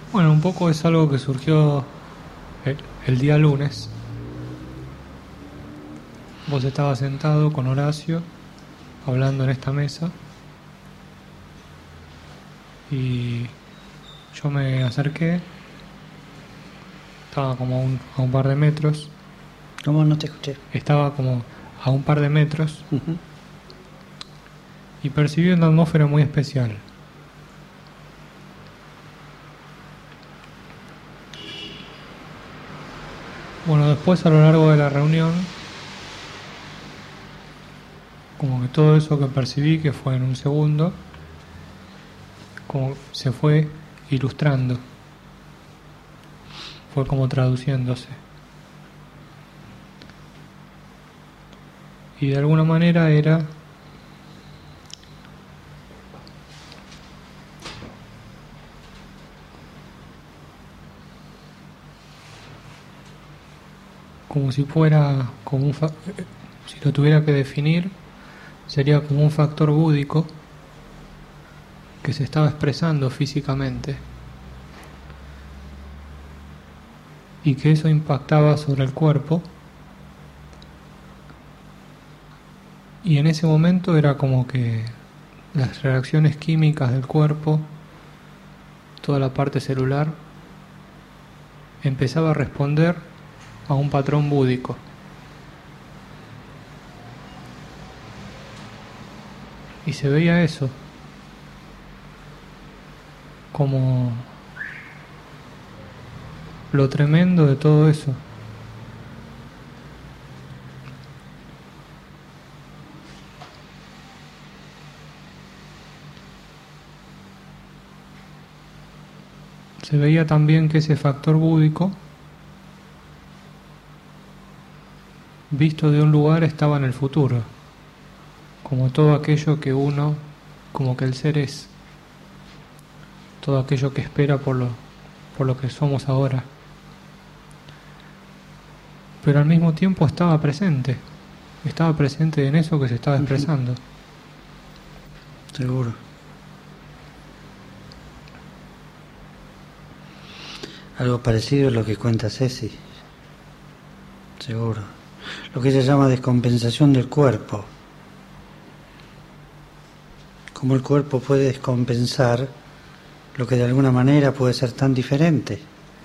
Bueno, un poco es algo que surgió el día lunes. Vos estabas sentado con Horacio, hablando en esta mesa, y yo me acerqué, estaba como a un par de metros, ¿Cómo no te escuché? estaba como a un par de metros, Ujú. y percibí una atmósfera muy especial. Bueno, después a lo largo de la reunión, como que todo eso que percibí, que fue en un segundo, como se fue ilustrando, fue como traduciéndose. Y de alguna manera era como si fuera como si lo tuviera que definir, sería como un factor búdico que se estaba expresando físicamente y que eso impactaba sobre el cuerpo, y en ese momento era como que las reacciones químicas del cuerpo, toda la parte celular, empezaba a responder a un patrón búdico. Y se veía eso como lo tremendo de todo eso. Se veía también que ese factor búdico, visto de un lugar, estaba en el futuro, como todo aquello que uno, como que el ser es, todo aquello que espera por lo que somos ahora. Pero al mismo tiempo estaba presente en eso que se estaba expresando. Seguro. Algo parecido a lo que cuenta Ceci. Seguro. Lo que ella llama descompensación del cuerpo. Cómo el cuerpo puede descompensar lo que de alguna manera puede ser tan diferente.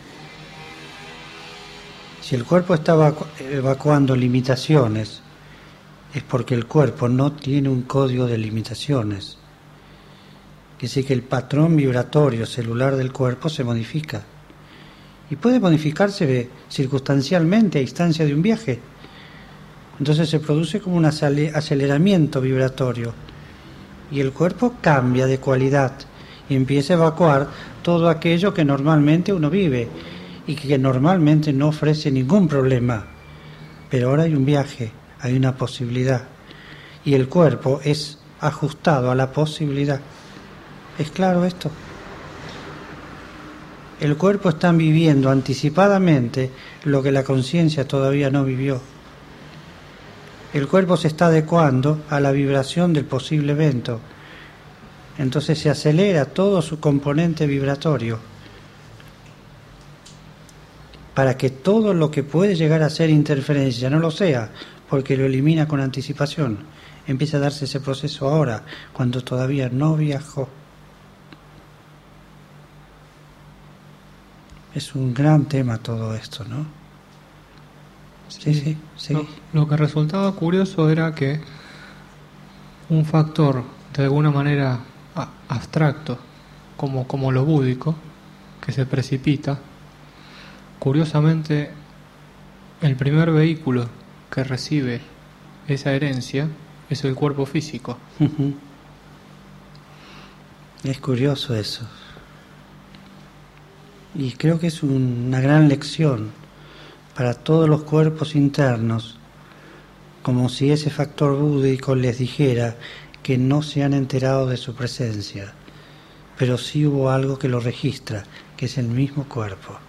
Si el cuerpo está evacuando limitaciones, es porque el cuerpo no tiene un código de limitaciones. Quiere decir que el patrón vibratorio celular del cuerpo se modifica. Y puede modificarse circunstancialmente a instancia de un viaje. Entonces se produce como un aceleramiento vibratorio. Y el cuerpo cambia de cualidad y empieza a evacuar todo aquello que normalmente uno vive y que normalmente no ofrece ningún problema. Pero ahora hay un viaje, hay una posibilidad. Y el cuerpo es ajustado a la posibilidad. ¿Es claro esto? El cuerpo está viviendo anticipadamente lo que la conciencia todavía no vivió. El cuerpo se está adecuando a la vibración del posible evento. Entonces se acelera todo su componente vibratorio para que todo lo que puede llegar a ser interferencia no lo sea, porque lo elimina con anticipación. Empieza a darse ese proceso ahora, cuando todavía no viajó. Es un gran tema todo esto, ¿no? Sí. Lo que resultaba curioso era que un factor de alguna manera abstracto, como lo búdico, que se precipita, curiosamente el primer vehículo que recibe esa herencia es el cuerpo físico. Uh-huh. Es curioso eso. Y creo que es una gran lección para todos los cuerpos internos, como si ese factor búdico les dijera que no se han enterado de su presencia, pero sí hubo algo que lo registra, que es el mismo cuerpo.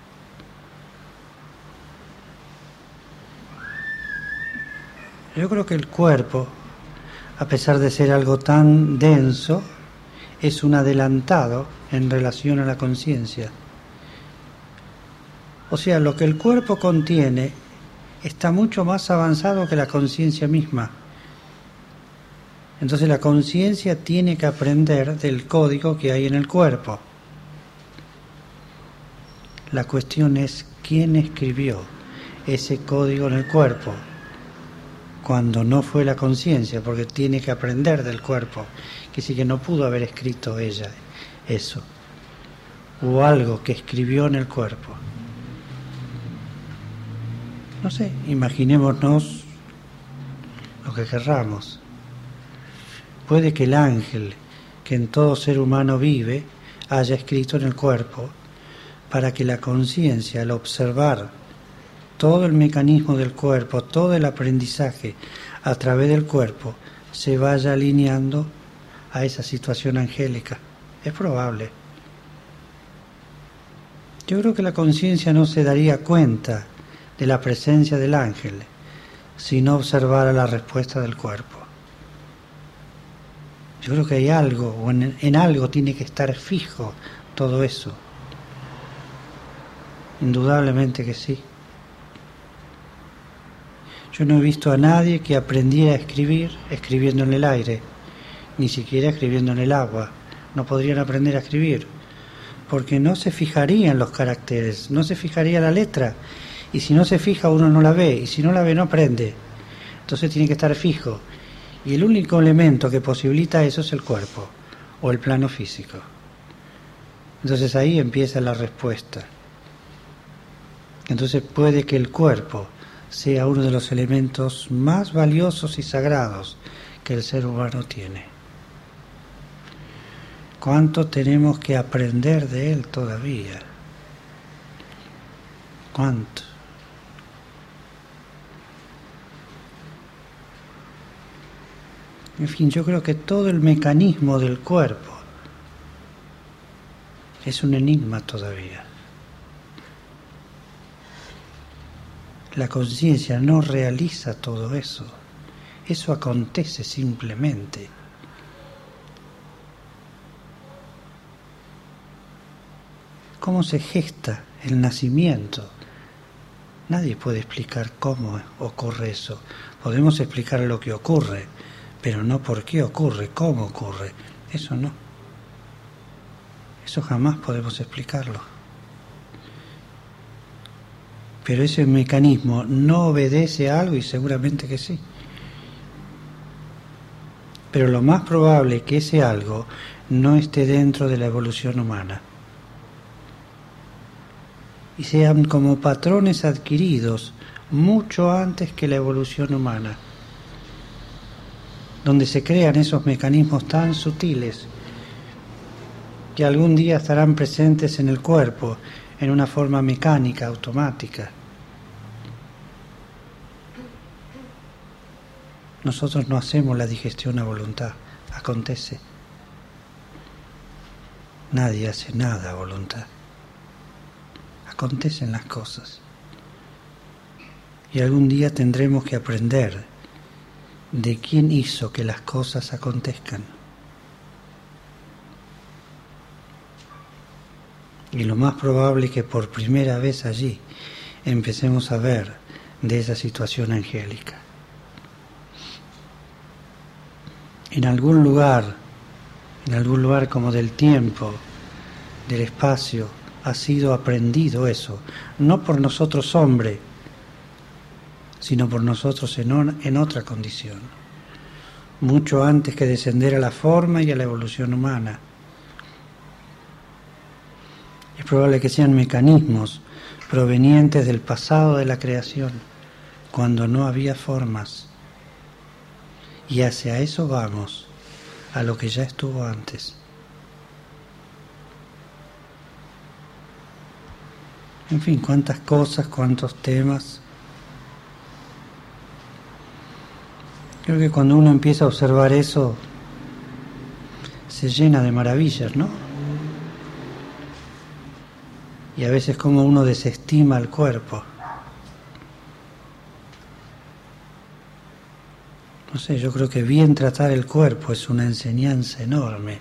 Yo creo que el cuerpo, a pesar de ser algo tan denso, es un adelantado en relación a la conciencia. O sea, lo que el cuerpo contiene está mucho más avanzado que la conciencia misma. Entonces la conciencia tiene que aprender del código que hay en el cuerpo. La cuestión es quién escribió ese código en el cuerpo, cuando no fue la conciencia, porque tiene que aprender del cuerpo, que sí que no pudo haber escrito ella eso, o algo que escribió en el cuerpo. No sé, imaginémonos lo que querramos. Puede que el ángel que en todo ser humano vive haya escrito en el cuerpo para que la conciencia, al observar todo el mecanismo del cuerpo, todo el aprendizaje a través del cuerpo, se vaya alineando a esa situación angélica. Es probable. Yo creo que la conciencia no se daría cuenta de la presencia del ángel si no observara la respuesta del cuerpo. Yo creo que hay algo, o en algo tiene que estar fijo todo eso. Indudablemente que sí. Yo no he visto a nadie que aprendiera a escribir escribiendo en el aire, ni siquiera escribiendo en el agua. No podrían aprender a escribir, porque no se fijaría en los caracteres, no se fijaría la letra, y si no se fija uno no la ve, y si no la ve no aprende. Entonces tiene que estar fijo, y el único elemento que posibilita eso es el cuerpo, o el plano físico. Entonces ahí empieza la respuesta. Entonces puede que el cuerpo sea uno de los elementos más valiosos y sagrados que el ser humano tiene. ¿Cuánto tenemos que aprender de él todavía? ¿Cuánto? En fin, yo creo que todo el mecanismo del cuerpo es un enigma todavía. La conciencia no realiza todo eso. Eso acontece simplemente. ¿Cómo se gesta el nacimiento? Nadie puede explicar cómo ocurre eso. Podemos explicar lo que ocurre, pero no por qué ocurre, cómo ocurre. Eso no. Eso jamás podemos explicarlo. Pero ese mecanismo no obedece a algo, y seguramente que sí. Pero lo más probable es que ese algo no esté dentro de la evolución humana. Y sean como patrones adquiridos mucho antes que la evolución humana, donde se crean esos mecanismos tan sutiles que algún día estarán presentes en el cuerpo en una forma mecánica, automática. Nosotros no hacemos la digestión a voluntad, acontece. Nadie hace nada a voluntad. Acontecen las cosas. Y algún día tendremos que aprender de quién hizo que las cosas acontezcan. Y lo más probable es que por primera vez allí empecemos a ver de esa situación angélica. En algún lugar como del tiempo, del espacio, ha sido aprendido eso, no por nosotros hombre, sino por nosotros en otra condición, mucho antes que descender a la forma y a la evolución humana. Es probable que sean mecanismos provenientes del pasado de la creación, cuando no había formas. Y hacia eso vamos, a lo que ya estuvo antes. En fin, cuántas cosas, cuántos temas. Creo que cuando uno empieza a observar eso, se llena de maravillas, ¿no? Y a veces como uno desestima el cuerpo. No sé, yo creo que bien tratar el cuerpo es una enseñanza enorme.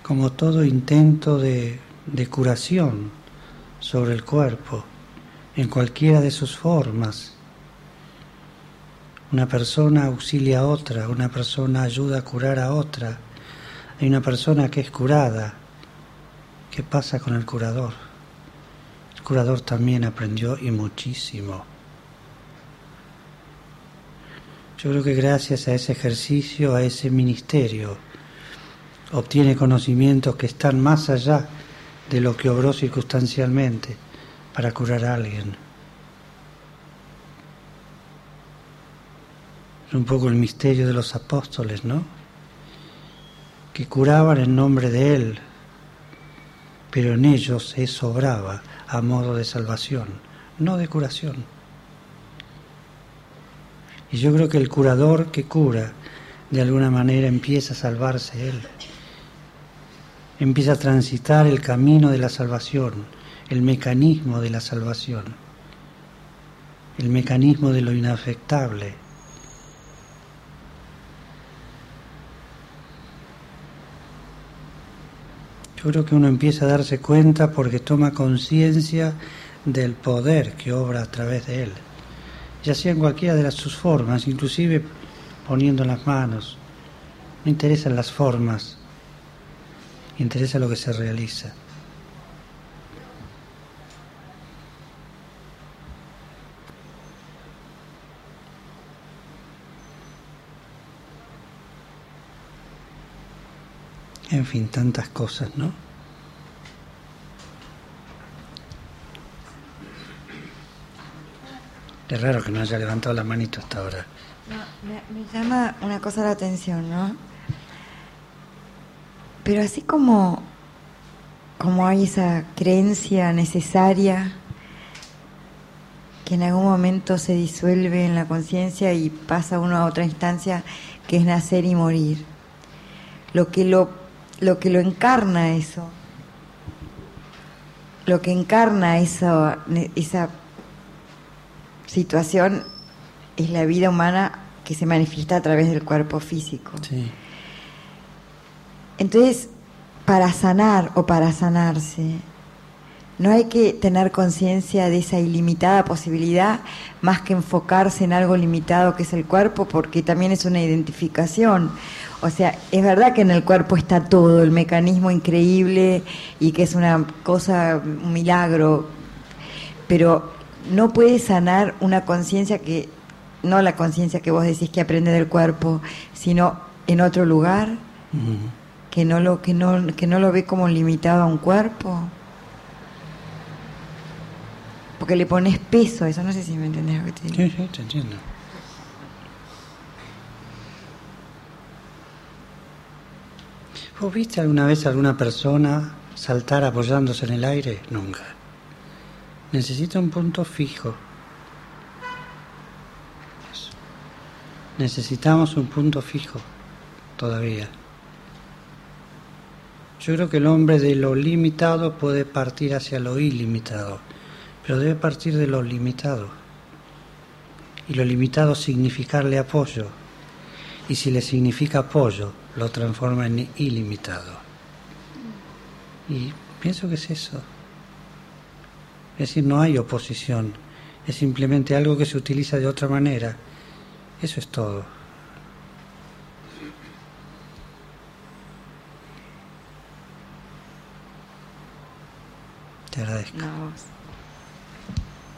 como todo intento de curación sobre el cuerpo, en cualquiera de sus formas. Una persona auxilia a otra, una persona ayuda a curar a otra. Hay una persona que es curada. ¿Qué pasa con el curador? El curador también aprendió y muchísimo. Yo creo que gracias a ese ejercicio, a ese ministerio, obtiene conocimientos que están más allá de lo que obró circunstancialmente para curar a alguien. Es un poco el misterio de los apóstoles, ¿no? Que curaban en nombre de Él, pero en ellos eso obraba a modo de salvación, no de curación. Y yo creo que el curador que cura, de alguna manera empieza a salvarse él. Empieza a transitar el camino de la salvación, el mecanismo de la salvación, el mecanismo de lo inafectable. Yo creo que uno empieza a darse cuenta porque toma conciencia del poder que obra a través de él, ya sea en cualquiera de sus formas, inclusive poniendo las manos. No interesan las formas, interesa lo que se realiza. En fin, tantas cosas, ¿no? Es raro que no haya levantado la manito hasta ahora. No, me llama una cosa la atención, ¿no? Pero así como hay esa creencia necesaria que en algún momento se disuelve en la conciencia y pasa uno a otra instancia, que es nacer y morir. Lo que lo encarna eso, lo que encarna esa situación es la vida humana que se manifiesta a través del cuerpo físico. Sí. Entonces, para sanar o para sanarse, no hay que tener conciencia de esa ilimitada posibilidad más que enfocarse en algo limitado que es el cuerpo, porque también es una identificación. O sea, es verdad que en el cuerpo está todo, el mecanismo increíble y que es una cosa, un milagro, pero no puede sanar una conciencia que, no la conciencia que vos decís que aprende del cuerpo, sino en otro lugar, que no lo ve como limitado a un cuerpo. Porque le pones peso a eso, no sé si me entendés lo que te digo. Sí, sí, te entiendo. ¿Vos viste alguna vez a alguna persona saltar apoyándose en el aire? Nunca. Necesita un punto fijo. Eso. Necesitamos un punto fijo todavía. Yo creo que el hombre de lo limitado puede partir hacia lo ilimitado, pero debe partir de lo limitado. Y lo limitado significarle apoyo. Y si le significa apoyo, lo transforma en ilimitado. Y pienso que es eso. Es decir, no hay oposición. Es simplemente algo que se utiliza de otra manera. Eso es todo. Te agradezco. No, vos.